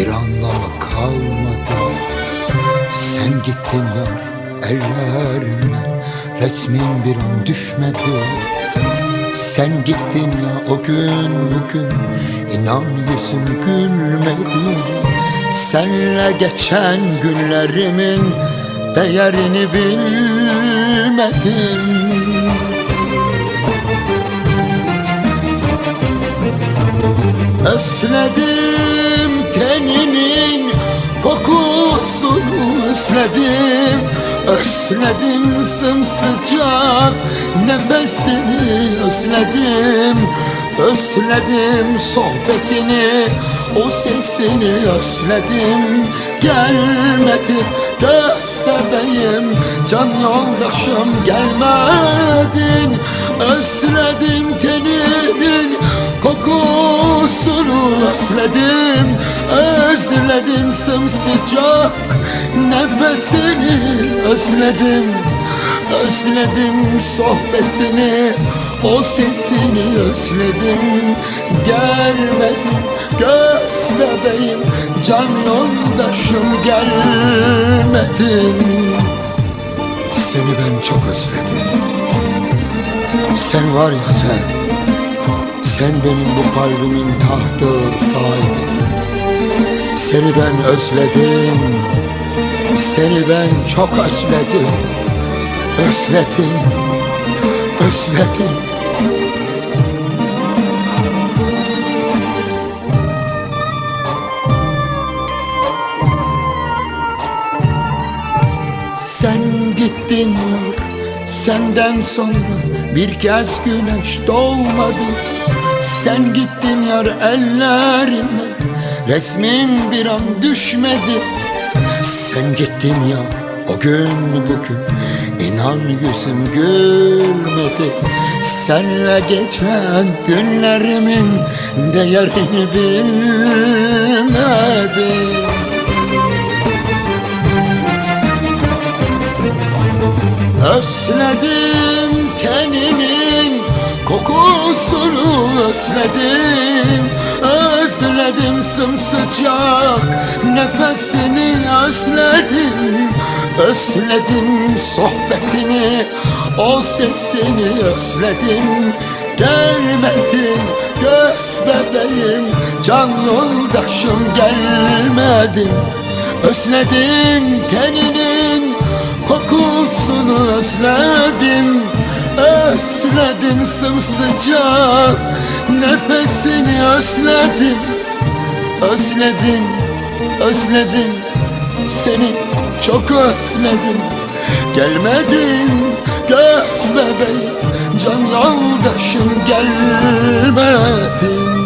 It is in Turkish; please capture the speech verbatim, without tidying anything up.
bir anlamı kalmadı. Sen gittin yar ellerimden, resmin bir an düşmedi. Sen gittin ya o gün bugün, inan yüzüm gülmedi. Senle geçen günlerimin değerini bilmedim. Özledim teninin kokusunu, özledim. Özledim sımsıcak nefesini, özledim. Özledim sohbetini, o sesini özledim. Gelmedi göz bebeğim, can yoldaşım gelmedin. Özledim teninin kokusunu, özledim. Özledim sımsıcak nefesini, özledim. Özledim sohbetini, o sesini özledim. Gelmedin göz bebeğim, can yoldaşım gelmedin. Seni ben çok özledim. Sen var ya sen, sen benim bu kalbimin tahtı sahibisin. Seni ben özledim, seni ben çok özledim. Özledim, özledim. Sen gittin yar, senden sonra bir kez güneş doğmadı. Sen gittin yar ellerimle, resmin bir an düşmedi. Sen gittin ya o gün bugün, inan yüzüm gülmedi. Senle geçen günlerimin değerini bilmedim. Özledim teninin kokusunu, özledim. Özledim sımsıcak nefesini, özledim. Özledim sohbetini, o sesini özledim. Gelmedin göz bebeğim, can yoldaşım gelmedin. Özledim teninin kokusunu, özledim. Özledim sımsıcak nefesini, özledim. Özledim, özledim, seni çok özledim. Gelmedin göz bebeğim, can yoldaşım gelmedin.